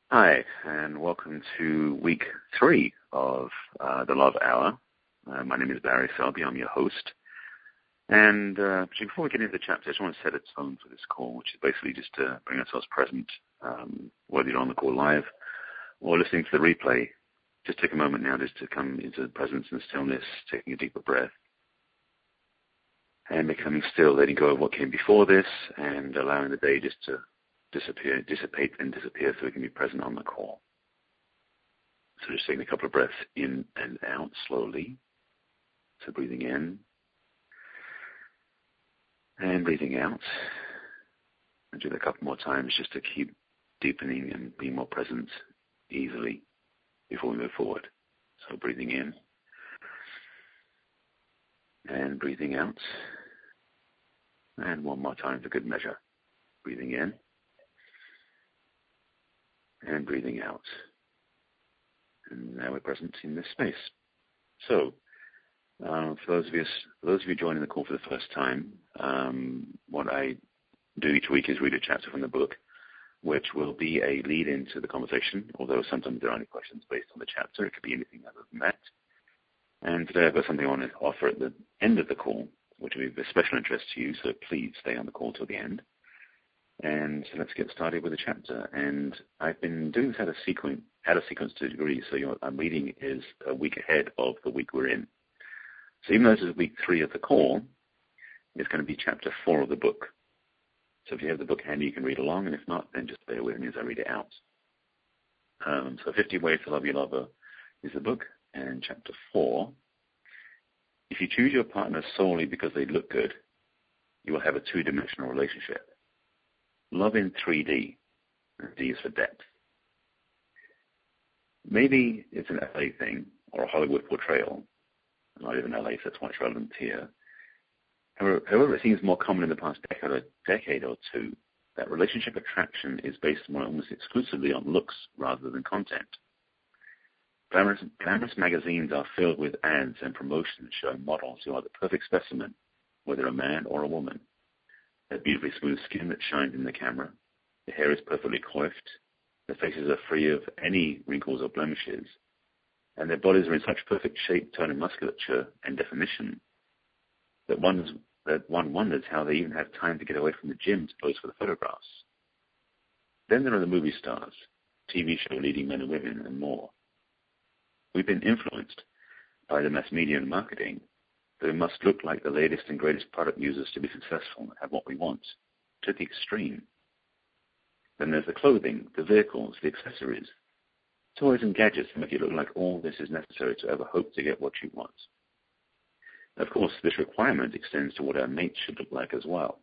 Hi, and welcome to week 3 of the Love Hour. My name is Barry Selby. I'm your host. And before we get into the chapter, I just want to set a tone for this call, which is basically just to bring ourselves present, whether you're on the call live or listening to the replay. Just take a moment now just to come into the presence and stillness, taking a deeper breath, and becoming still, letting go of what came before this, and allowing the day just to dissipate and disappear so we can be present on the call. So just taking a couple of breaths in and out slowly. So breathing in and breathing out. And do it a couple more times just to keep deepening and being more present easily before we move forward. So breathing in and breathing out. And one more time for good measure. Breathing in and breathing out. And now we're present in this space. So, for those of you joining the call for the first time, what I do each week is read a chapter from the book, which will be a lead into the conversation, although sometimes there are only questions based on the chapter. It could be anything other than that. And today I've got something I want to offer at the end of the call, which will be of special interest to you, so please stay on the call till the end. And so let's get started with the chapter. And I've been doing this out of sequence to a degree, so what I'm reading is a week ahead of the week we're in. So even though this is week 3 of the call, it's going to be chapter 4 of the book. So if you have the book handy, you can read along, and if not, then just bear with me as I read it out. So 50 Ways to Love Your Lover is the book, and chapter 4. If you choose your partner solely because they look good, you will have a 2-dimensional relationship. Love in 3D. D is for depth. Maybe it's an LA thing or a Hollywood portrayal. I live in LA, so that's much relevant here. However, it seems more common in the past decade or two that relationship attraction is based almost exclusively on looks rather than content. Glamorous magazines are filled with ads and promotions showing models who are the perfect specimen, whether a man or a woman. Their beautifully smooth skin that shines in the camera, the hair is perfectly coiffed, their faces are free of any wrinkles or blemishes, and their bodies are in such perfect shape, tone, and musculature and definition that one wonders how they even have time to get away from the gym to pose for the photographs. Then there are the movie stars, TV show leading men and women, and more. We've been influenced by the mass media and marketing that we must look like the latest and greatest product users to be successful and have what we want, to the extreme. Then there's the clothing, the vehicles, the accessories, toys and gadgets to make it look like all this is necessary to ever hope to get what you want. Of course, this requirement extends to what our mate should look like as well.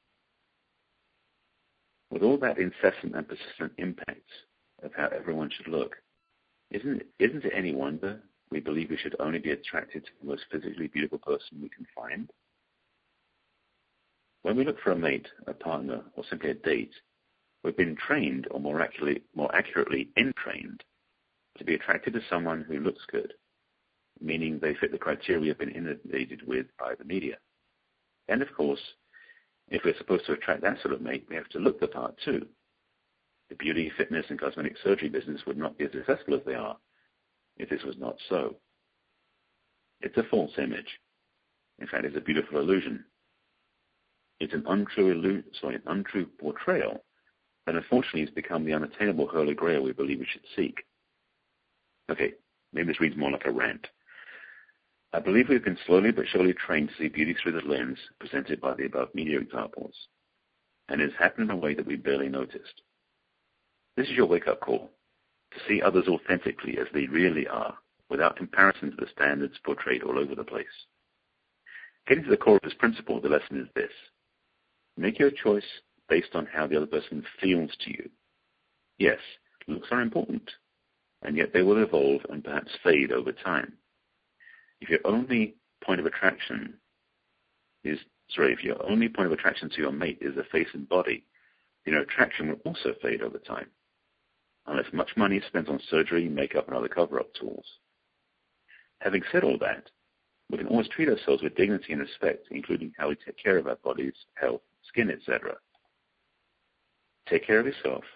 With all that incessant and persistent impact of how everyone should look, isn't it any wonder we believe we should only be attracted to the most physically beautiful person we can find? When we look for a mate, a partner, or simply a date, we've been trained, or more accurately, entrained, to be attracted to someone who looks good, meaning they fit the criteria we have been inundated with by the media. And of course, if we're supposed to attract that sort of mate, we have to look the part too. The beauty, fitness, and cosmetic surgery business would not be as successful as they are if this was not so. It's a false image. In fact, it's a beautiful illusion. It's an untrue portrayal that unfortunately has become the unattainable Holy Grail we believe we should seek. Okay, maybe this reads more like a rant. I believe we've been slowly but surely trained to see beauty through the lens presented by the above media examples, and it has happened in a way that we barely noticed. This is your wake-up call, to see others authentically as they really are, without comparison to the standards portrayed all over the place. Getting to the core of this principle, the lesson is this. Make your choice based on how the other person feels to you. Yes, looks are important, and yet they will evolve and perhaps fade over time. If your only point of attraction to your mate is the face and body, then your attraction will also fade over time, unless much money is spent on surgery, makeup, and other cover-up tools. Having said all that, we can always treat ourselves with dignity and respect, including how we take care of our bodies, health, skin, etc. Take care of yourself,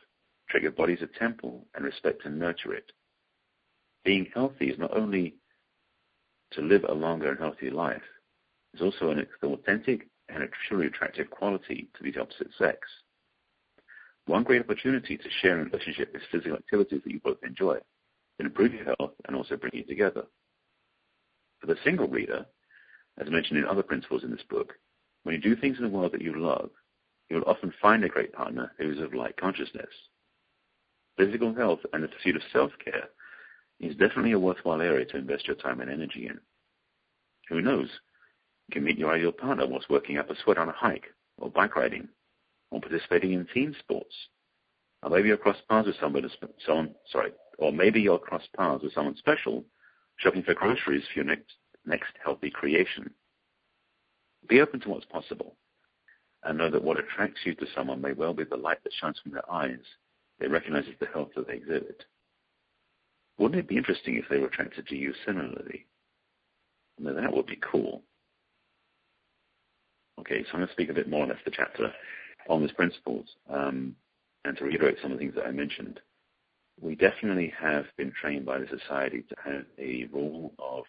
Treat your body as a temple and respect and nurture it. Being healthy is not only to live a longer and healthier life, it's also an authentic and a truly attractive quality to the opposite sex. One great opportunity to share in a relationship is physical activities that you both enjoy, that improve your health and also bring you together. For the single reader, as mentioned in other principles in this book, when you do things in the world that you love, you will often find a great partner who is of like consciousness. Physical health and the pursuit of self-care is definitely a worthwhile area to invest your time and energy in. Who knows? You can meet your ideal partner whilst working up a sweat on a hike, or bike riding, or participating in team sports. Or maybe you'll cross paths with someone special, shopping for groceries for your next healthy creation. Be open to what's possible, and know that what attracts you to someone may well be the light that shines from their eyes. It recognizes the health that they exhibit. Wouldn't it be interesting if they were attracted to you similarly? Now, that would be cool. Okay, so I'm going to speak a bit more, and that's the chapter on these principles. And to reiterate some of the things that I mentioned, we definitely have been trained by the society to have a rule of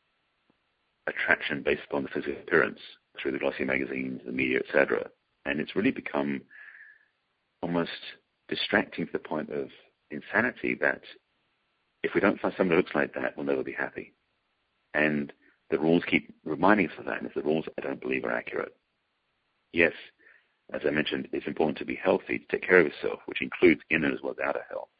attraction based upon the physical appearance through the glossy magazines, the media, etc. And it's really become almost distracting to the point of insanity that if we don't find someone who looks like that, we'll never be happy. And the rules keep reminding us of that, and it's the rules I don't believe are accurate. Yes, as I mentioned, it's important to be healthy, to take care of yourself, which includes inner as well as outer health.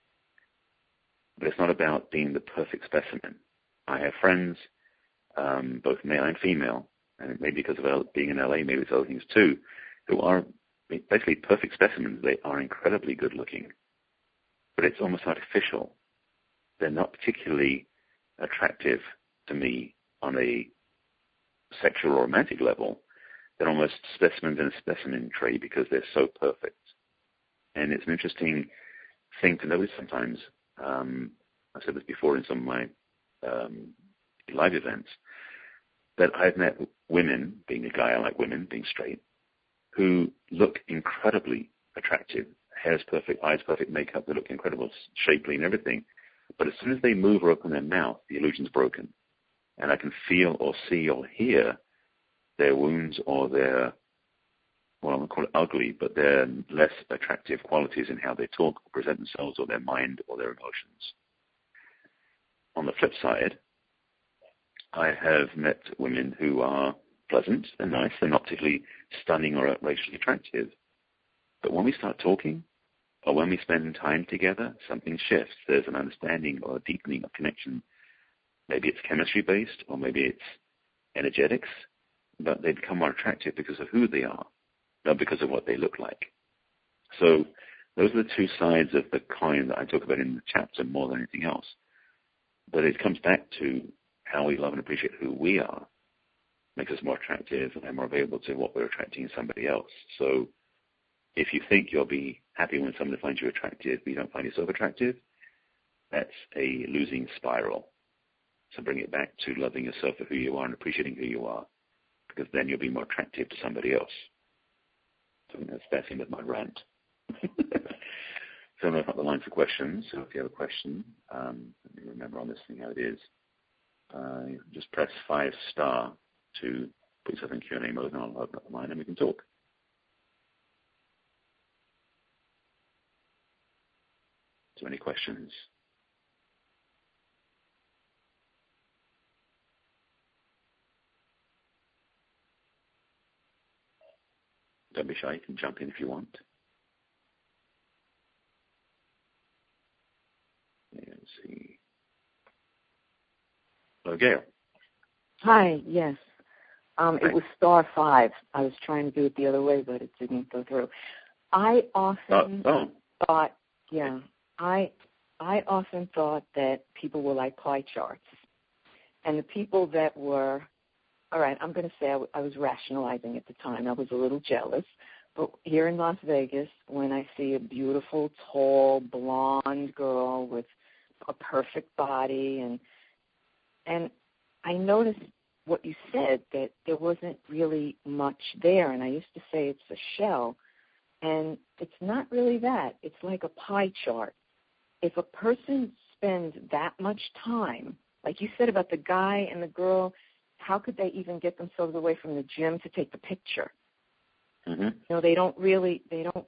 But it's not about being the perfect specimen. I have friends, both male and female, and maybe because of being in LA, maybe it's other things too, who are basically perfect specimens. They are incredibly good looking, but it's almost artificial. They're not particularly attractive to me on a sexual or romantic level. They're almost specimens in a specimen tray because they're so perfect. And it's an interesting thing to notice sometimes. I've said this before in some of my live events, that I've met women, being a guy, I like women, being straight, who look incredibly attractive. Hair's perfect, eyes perfect, makeup, they look incredible, shapely and everything. But as soon as they move or open their mouth, the illusion's broken. And I can feel or see or hear their wounds or their, well, I'm going to call it ugly, but their less attractive qualities in how they talk or present themselves or their mind or their emotions. On the flip side, I have met women who are pleasant and nice. They're not particularly stunning or outrageously attractive. But when we start talking, or when we spend time together, something shifts. There's an understanding or a deepening of connection. Maybe it's chemistry-based, or maybe it's energetics, but they become more attractive because of who they are, not because of what they look like. So those are the two sides of the coin that I talk about in the chapter more than anything else. But it comes back to how we love and appreciate who we are, makes us more attractive and more available to what we're attracting in somebody else. So if you think you'll be happy when someone finds you attractive, but you don't find yourself attractive, that's a losing spiral. So bring it back to loving yourself for who you are and appreciating who you are, because then you'll be more attractive to somebody else. So that's the end of my rant. So I'm going to open up the line for questions. So if you have a question, let me remember on this thing how it is. Just press 5* to put yourself in Q&A mode, and I'll open up the line and we can talk. So any questions? Don't be shy. You can jump in if you want. Let's see. Hello, Gail. Hi, yes. It was *5. I was trying to do it the other way, but it didn't go through. I often thought, I often thought that people were like pie charts. And the people that were, all right, I'm going to say I was rationalizing at the time. I was a little jealous. But here in Las Vegas, when I see a beautiful, tall, blonde girl with a perfect body, and I noticed what you said, that there wasn't really much there, and I used to say it's a shell. And it's not really that. It's like a pie chart. If a person spends that much time, like you said about the guy and the girl, how could they even get themselves away from the gym to take the picture? Mm-hmm. You know, they don't really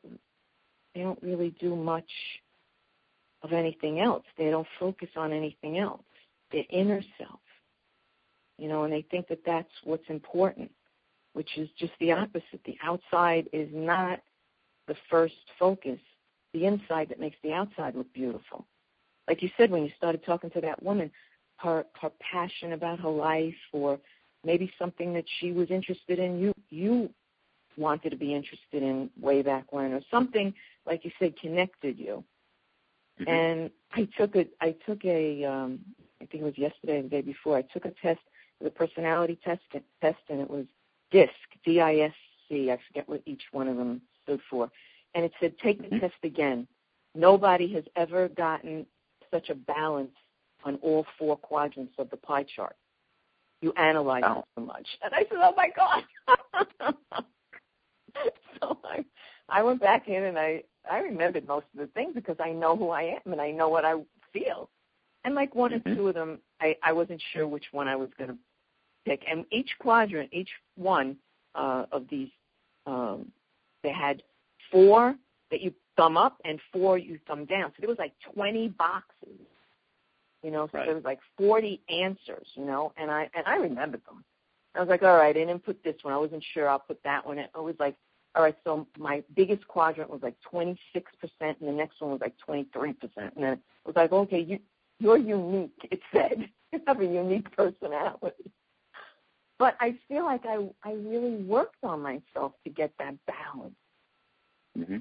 do much of anything else. They don't focus on anything else. Their inner self, you know, and they think that that's what's important, which is just the opposite. The outside is not the first focus. The inside that makes the outside look beautiful. Like you said, when you started talking to that woman, her passion about her life, or maybe something that she was interested in, you wanted to be interested in way back when, or something, like you said, connected you. Mm-hmm. And I took a I think it was yesterday or the day before, I took a test, the personality test, and it was DISC, D-I-S-C. I forget what each one of them stood for. And it said, take the test again. Nobody has ever gotten such a balance on all four quadrants of the pie chart. You analyze it so much. And I said, oh, my God. So I went back in, and I remembered most of the things because I know who I am and I know what I feel. And like one or two of them, I wasn't sure which one I was going to pick. And each quadrant, each one of these, they had 4 that you thumb up and 4 you thumb down. So there was like 20 boxes, you know. So There was like 40 answers, you know, and I remembered them. I was like, all right, I didn't put this one. I wasn't sure. I'll put that one. It was like, all right, so my biggest quadrant was like 26%, and the next one was like 23%. And then it was like, okay, you're unique, it said. You have a unique personality. But I feel like I really worked on myself to get that balance. Mm-hmm.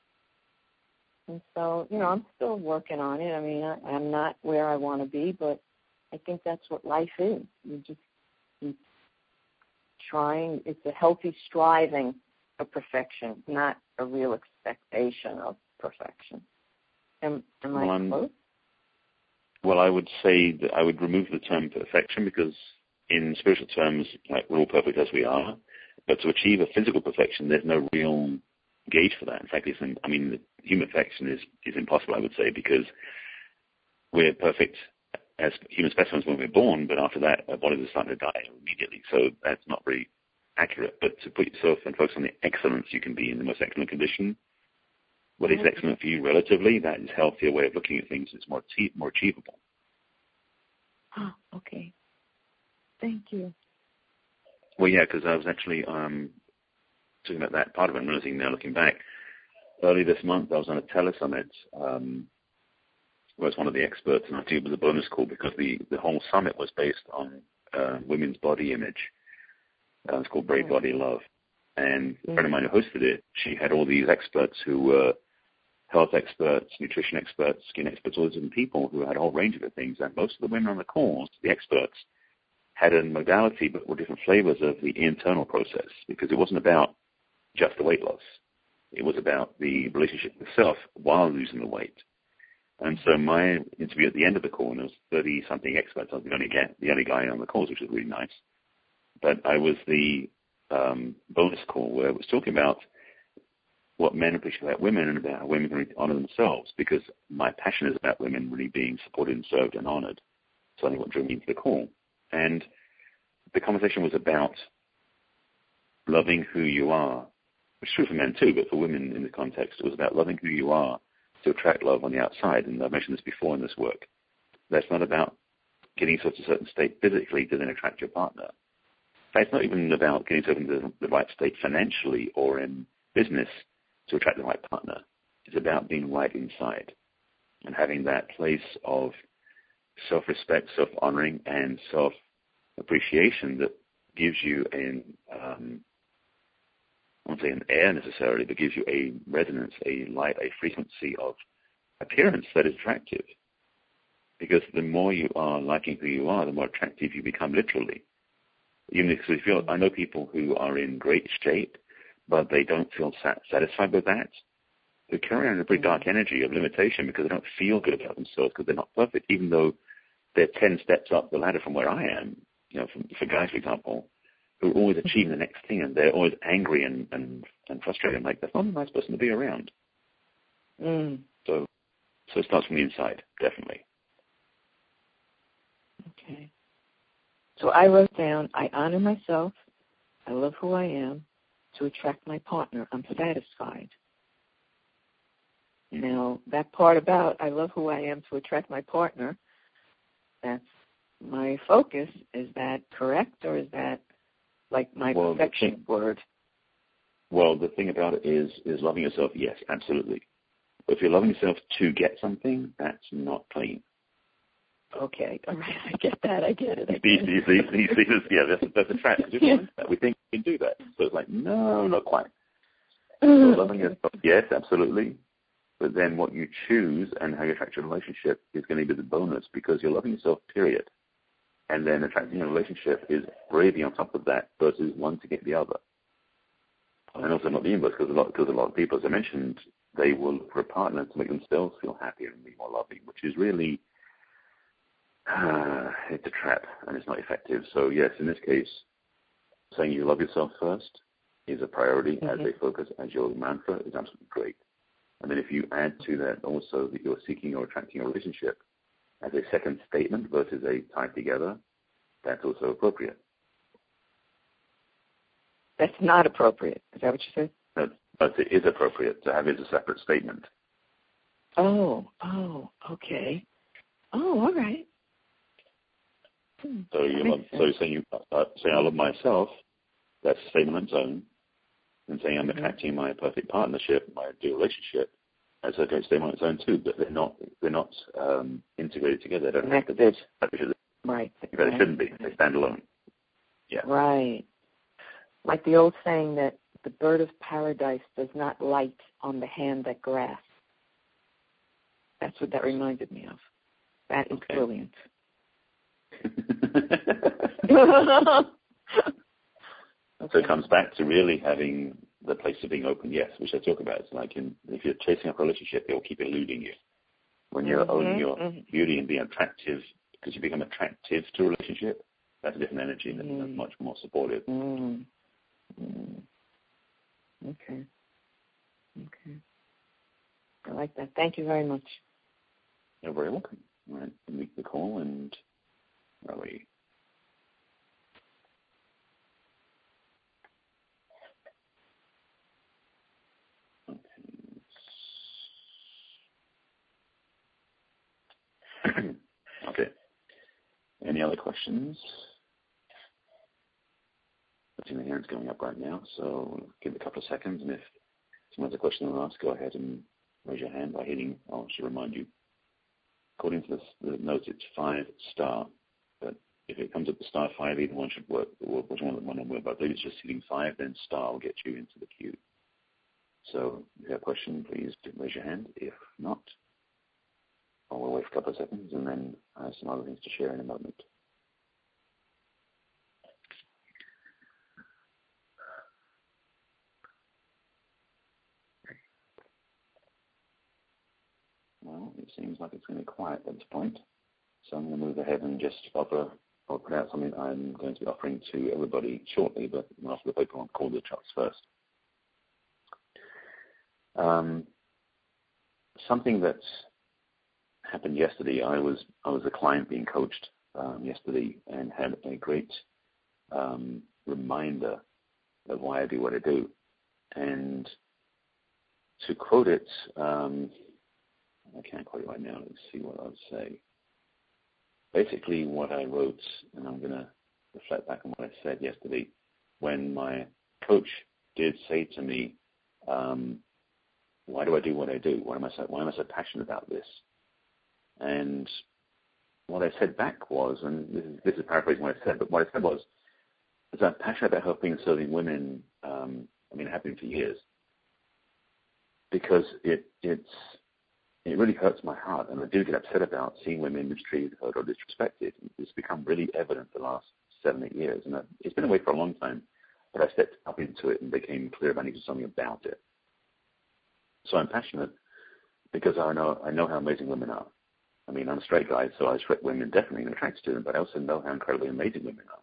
And so, you know, I'm still working on it. I mean, I'm not where I want to be, but I think that's what life is. You just keep trying. It's a healthy striving for perfection, not a real expectation of perfection. Am I close? Well, I would say that I would remove the term perfection, because in spiritual terms, like, we're all perfect as we are. But to achieve a physical perfection, there's no real gauge for that. In fact, human perfection is impossible, I would say, because we're perfect as human specimens when we're born, but after that, our bodies are starting to die immediately. So that's not very accurate. But to put yourself and focus on the excellence you can be in the most excellent condition, what is excellent for you relatively, that is a healthier way of looking at things. It's more achievable. Oh, okay. Thank you. Well, yeah, because I was actually talking about that part of it and realizing now, looking back, early this month I was on a telesummit where I was one of the experts, and I think it was a bonus call because the whole summit was based on women's body image. It's called Brave Body Love. And a friend of mine who hosted it, she had all these experts who were health experts, nutrition experts, skin experts, all these different people who had a whole range of things. And most of the women on the calls, the experts, had a modality but were different flavors of the internal process, because it wasn't about just the weight loss. It was about the relationship with self while losing the weight. And so my interview at the end of the call, and there was 30-something experts, I was the only guy on the calls, which was really nice. But I was the bonus call where I was talking about what men appreciate about women and about how women can really honor themselves, because my passion is about women really being supported and served and honored. So I think what drew me into the call. And the conversation was about loving who you are, which is true for men too, but for women in the context, it was about loving who you are to attract love on the outside. And I've mentioned this before in this work. That's not about getting yourself to a certain state physically to then attract your partner. In fact, it's not even about getting yourself into the right state financially or in business to attract the right partner. It's about being right inside and having that place of self-respect, self-honoring, and self-appreciation that gives you I won't say an air necessarily, but gives you a resonance, a light, a frequency of appearance that is attractive. Because the more you are liking who you are, the more attractive you become literally. Even if I know people who are in great shape, but they don't feel satisfied with that. They carry on a pretty dark energy of limitation because they don't feel good about themselves because they're not perfect, even though they're 10 steps up the ladder from where I am. You know, for guys, for example, who are always achieving the next thing, and they're always angry and frustrated. I'm like, that's not a nice person to be around. So it starts from the inside, definitely. Okay. So I wrote down, I honor myself, I love who I am, to attract my partner, I'm satisfied. Now, that part about I love who I am to attract my partner, that's my focus. Is that correct, or is that like my perfection word? Well, the thing about it is loving yourself, yes, absolutely. But if you're loving yourself to get something, that's not clean. Okay, all right, I get that. I get it. You see this? Yeah, that's a trap. We think we can do that. So it's like, no, not quite. So loving yourself, yes, absolutely. But then what you choose and how you attract your relationship is going to be the bonus, because you're loving yourself, period. And then attracting a relationship is gravy on top of that versus one to get the other. And also not the inverse, because a lot of people, as I mentioned, they will look for a partner to make themselves feel happier and be more loving, which is really, it's a trap and it's not effective. So yes, in this case, saying you love yourself first is a priority as a focus, as your mantra, is absolutely great. And then if you add to that also that you're seeking or attracting a relationship as a second statement versus a tied together, that's also appropriate. That's not appropriate. Is that what you said? But it is appropriate to have it as a separate statement. Oh, okay. Oh, all right. So you're saying I love myself, that's a statement on its own. And saying I'm attracting my perfect partnership, my ideal relationship, that's a great statement on its own too. But they're not integrated together. They don't have to be. Right. They shouldn't be. They stand alone. Yeah. Right. Like the old saying that the bird of paradise does not light on the hand that grasps. That's what that reminded me of. That is brilliant. So it comes back to really having the place of being open, yes, which I talk about. It's like if you're chasing up a relationship, it will keep eluding you. When you're owning your beauty and being attractive, because you become attractive to a relationship, that's a different energy and that's much more supportive. Okay. I like that. Thank you very much. You're very welcome. All right, make the call and where are we? Okay. Any other questions? I think the hand's going up right now, so give it a couple of seconds, and if someone has a question to ask, go ahead and raise your hand by hitting, I should remind you, according to the notes, it's 5*, but if it comes up to *5, either one should work, which one will work, but I believe it's just hitting 5, then star will get you into the queue. So if you have a question, please raise your hand. If not, I will wait for a couple of seconds, and then I have some other things to share in a moment. Well, it seems like it's going to be quiet at this point, so I'm going to move ahead and just put out something I'm going to be offering to everybody shortly, but after the people on call the charts first. Something that happened yesterday, I was a client being coached yesterday and had a great reminder of why I do what I do. And to quote it, I can't quote it right now. Let's see what I would say. Basically, what I wrote, and I'm going to reflect back on what I said yesterday, when my coach did say to me, why do I do what I do? Why am I so passionate about this? And what I said back was, and this is paraphrasing what I said, but what I said was, I'm passionate about helping and serving women. I have been for years, because it really hurts my heart, and I do get upset about seeing women mistreated, hurt, or disrespected. It's become really evident the last 7-8 years, and it's been away for a long time, but I stepped up into it and became clear about needing something about it. So I'm passionate because I know how amazing women are. I'm a straight guy, so I respect women definitely and attracted to them, but I also know how incredibly amazing women are.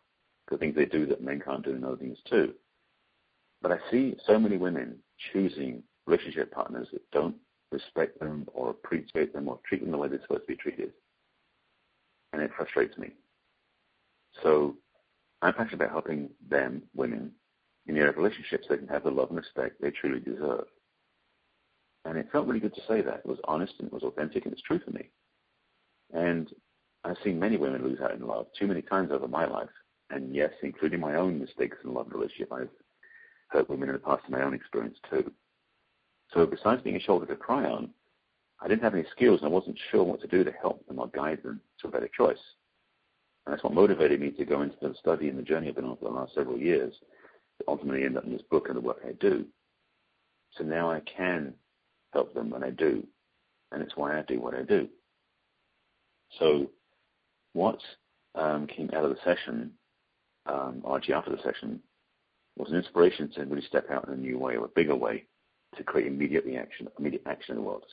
the things they do that men can't do and other things too. But I see so many women choosing relationship partners that don't respect them or appreciate them or treat them the way they're supposed to be treated. And it frustrates me. So I'm passionate about helping them, women, in their relationships so they can have the love and respect they truly deserve. And it felt really good to say that. It was honest and it was authentic and it's true for me. And I've seen many women lose out in love too many times over my life. And yes, including my own mistakes in love and relationship, I've hurt women in the past in my own experience too. So besides being a shoulder to cry on, I didn't have any skills and I wasn't sure what to do to help them or guide them to a better choice. And that's what motivated me to go into the study and the journey I've been on for the last several years to ultimately end up in this book and the work I do. So now I can help them when I do, and it's why I do what I do. So what came out of the session, or actually after the session, was an inspiration to really step out in a new way or a bigger way to create immediate action in the world,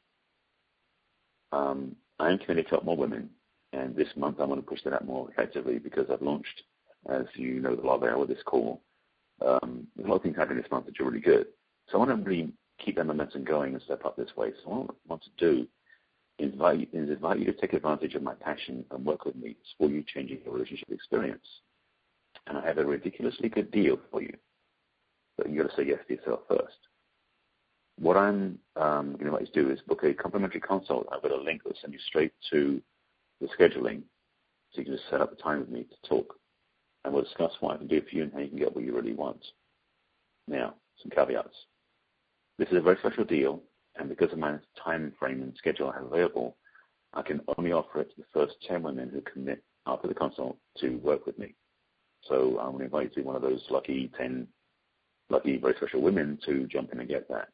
I am committed to help more women, and this month I'm going to push that out more effectively because I've launched, as you know, the Love Hour with this call. There's a lot of things happening this month that are really good. So I want to really keep that momentum going and step up this way. So what I want to do is invite you to take advantage of my passion and work with me for you changing your relationship experience. And I have a ridiculously good deal for you, but you've got to say yes to yourself first. What I'm going to invite you to do is book a complimentary consult. I've got a link that will send you straight to the scheduling, so you can just set up a time with me to talk, and we'll discuss what I can do for you and how you can get what you really want. Now, some caveats. This is a very special deal, and because of my time frame and schedule I have available, I can only offer it to the first 10 women who commit after the consult to work with me. So I'm going to invite you to be one of those lucky, very special women to jump in and get that.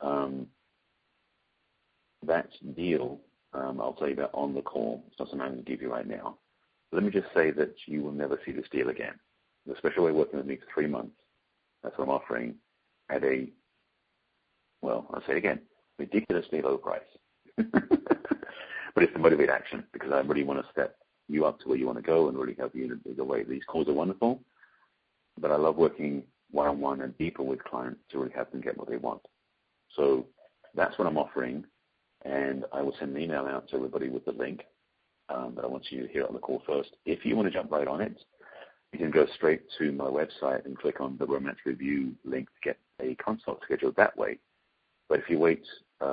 That deal, I'll tell you about on the call. It's not something I'm going to give you right now. But let me just say that you will never see this deal again. The special way working with me for 3 months, that's what I'm offering at I'll say it again, ridiculously low price. But it's to motivate action because I really want to step you up to where you want to go and really help you in a bigger way. These calls are wonderful, but I love working one-on-one and deeper with clients to really help them get what they want. So that's what I'm offering, and I will send an email out to everybody with the link, but I want you to hear it on the call first. If you want to jump right on it, you can go straight to my website and click on the Romance Review link to get a consult scheduled that way. But if you wait,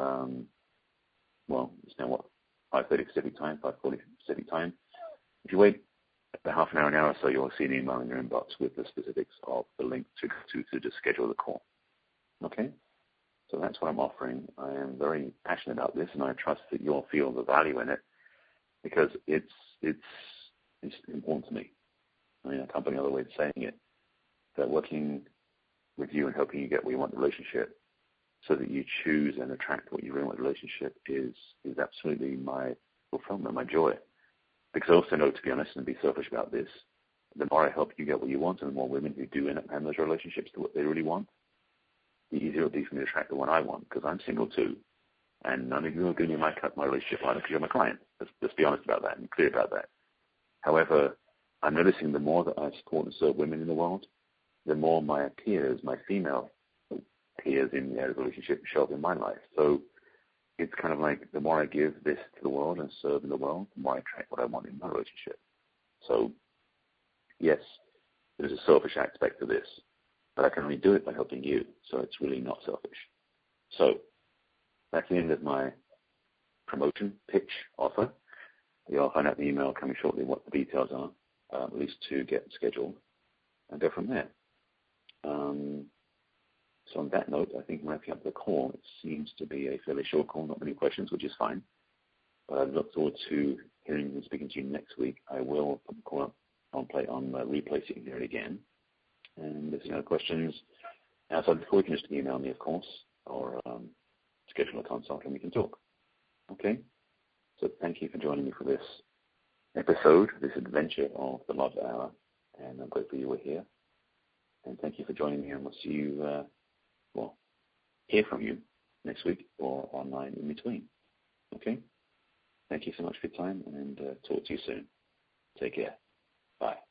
it's now 5:30 Pacific time, 5:40 Pacific time. If you wait about half an hour or so, you'll see an email in your inbox with the specifics of the link to just schedule the call. Okay? So that's what I'm offering. I am very passionate about this, and I trust that you'll feel the value in it because it's important to me. I mean, I can't put any other way of saying it. That working with you and helping you get where you want in the relationship so that you choose and attract what you really want in the relationship is absolutely my fulfillment, my joy. Because I also know, to be honest and be selfish about this, the more I help you get what you want and the more women who do end up having those relationships to what they really want, the easier it'll be for me to attract the one I want, because I'm single too. And none of you are going to be my relationship partner because you're my client. Let's be honest about that and clear about that. However, I'm noticing the more that I support and serve women in the world, the more my peers, my female peers in the area of relationship show up in my life. So it's kind of like the more I give this to the world and serve in the world, the more I attract what I want in my relationship. So, yes, there's a selfish aspect to this, but I can only do it by helping you, so it's really not selfish. So that's the end of my promotion pitch offer. You'll find out the email coming shortly what the details are, at least to get scheduled, and go from there. So on that note, I think I'm wrapping up the call. It seems to be a fairly short call, not many questions, which is fine. But I look forward to hearing and speaking to you next week. I will put the call up on replay so you can hear it again. And if there's any other questions outside before, you can just email me, of course, or schedule a consult and we can talk. Okay? So thank you for joining me for this episode, this adventure of the Love Hour. And I'm grateful you were here. And thank you for joining me, and we'll see you, hear from you next week or online in between. Okay? Thank you so much for your time, and talk to you soon. Take care. Bye.